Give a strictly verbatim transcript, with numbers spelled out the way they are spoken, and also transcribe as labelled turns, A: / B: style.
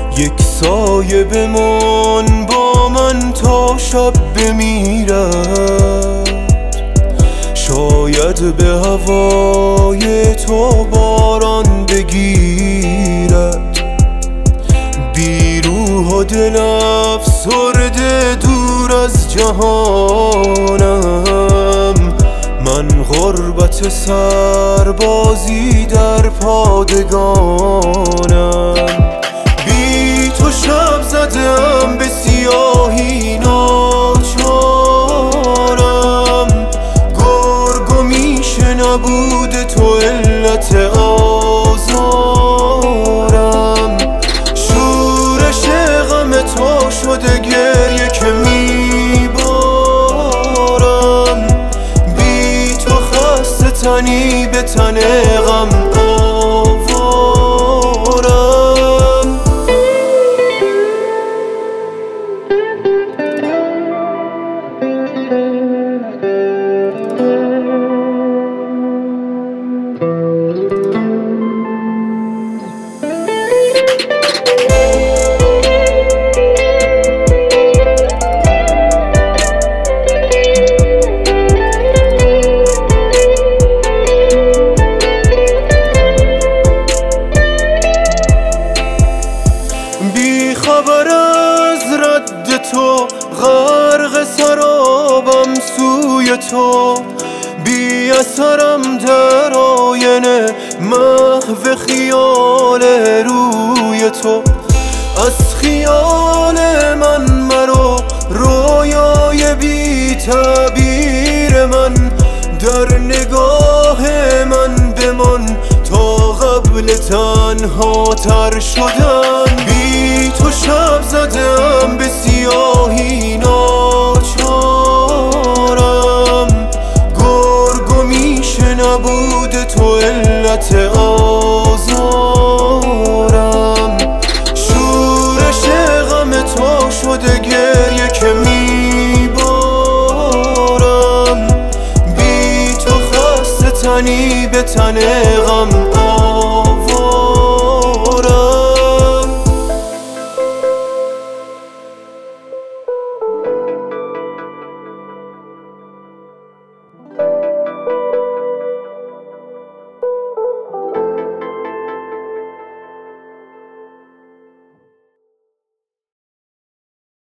A: یک سایه بمان با من تا شب بمیرد، شاید به هوای تو باران بگیرد. بی روح و دل افسرده دور از جهانم، من غربت سربازی در پادگانم. بی تو شب زدم به سیاهی ناچارم، گرگ و میشه نبود تو علت آزارم. شورش غم تو شده گریه که میبارم، بی تو خسته تنی به تن غم آوارم. بی خبر از رد تو غرق سرابم سوی تو، بی اثرم در آینه محو خیال روی تو. از خیال من مرو رویای بی تعبیر من، در نگاه من بمان تا قبل تنها تر شدن. بی تو شب زدم